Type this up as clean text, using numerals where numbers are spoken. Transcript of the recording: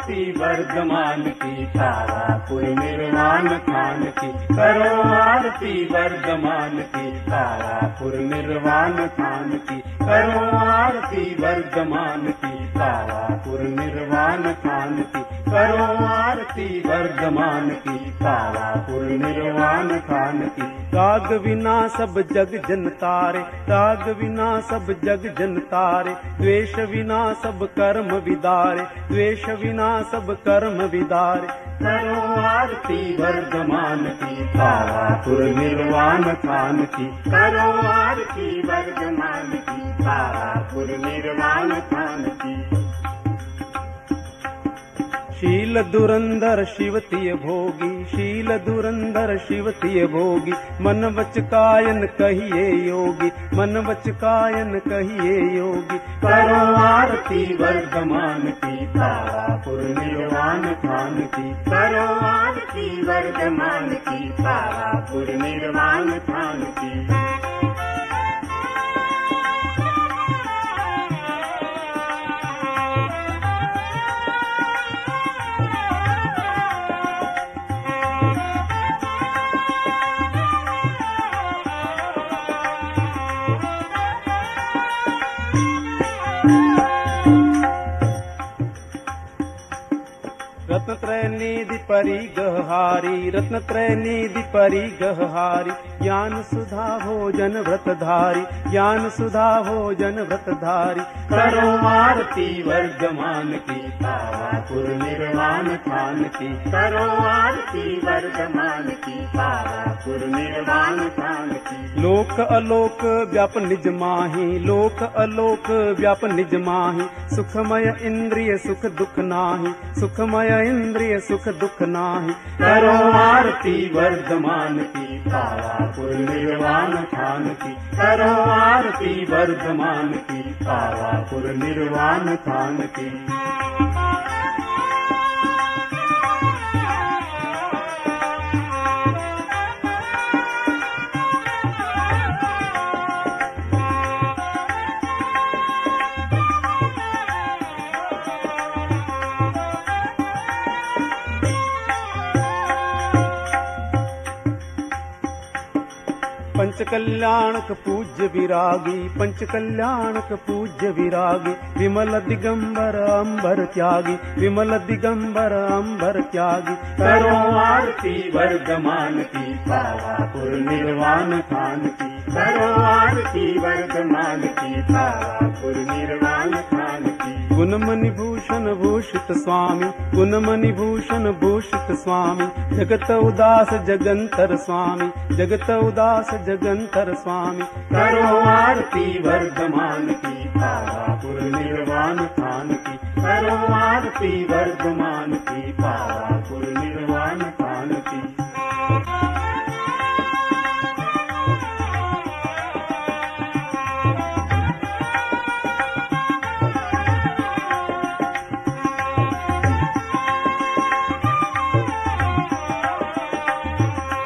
आरती वर्धमान की, तारापुर निर्वाण थान की। करो आरती वर्धमान की, तारापुर निर्वाण थान की। करो आरती वर्धमान की, तारापुर निर्वाण थान की। करो आरती वर्धमान की, तारापुर निर्वाण थान की। राग विना सब जग जन तारे, राग विना सब जग जन तारे। द्वेष विना सब कर्म विदारे, द्वेष विना सब कर्म विदारे। करो आरती वर्धमान की, तारापुर निर्वाण थान की। करो आरती वर्धमान की, तारापुर निर्वाण थान की। शील दुरंदर शिवतीय भोगी, शील दुरंदर शिवतीय भोगी। मन वच कायन कहिए योगी, मन वच कायन कहिए योगी। करो आरती वर्धमान की, तारापुर निर्वाण थान की। करो आरती वर्धमान की, तारापुर निर्वाण थान की। रत्नत्रय निधि परि गहारी, रत्नत्रय निधि परि गहारी। ज्ञान सुधा भोजन व्रतधारी, ज्ञान सुधा भोजन व्रतधारी। करो आरती वर्धमान की, तारापुर निर्वाण थान की। करो आरती वर्धमान की, तारापुर निर्वाण थान की। लोक अलोक व्याप निज माही, लोक अलोक व्याप निज माही। सुखमय इंद्रिय सुख दुख नाही, सुखमय इंद्रिय सुख दुख नाही। करो आरती वर्धमान की, तारापुर निर्वाण थान की। करो आरती वर्धमान की, तारापुर निर्वाण थान की। पंच कल्याणक पूज्य विरागी, पंच कल्याणक पूज्य विरागी। विमल दिगंबर अंबर त्यागी, विमल दिगंबर अंबर त्यागी। करो आरती वर्धमान की, तारापुर निर्वाण थान की। करो आरती वर्धमान की, तारापुर निर्वाण थान की। गुणमणि भूषण भूषित स्वामी, गुणमणि भूषण भूषित स्वामी। जगत उदास जगंतर स्वामी, जगत उदास जगंतर स्वामी। करो आरती वर्धमान की, तारापुर निर्वाण थान की। करो आरती वर्धमान की, तारापुर निर्वाण थान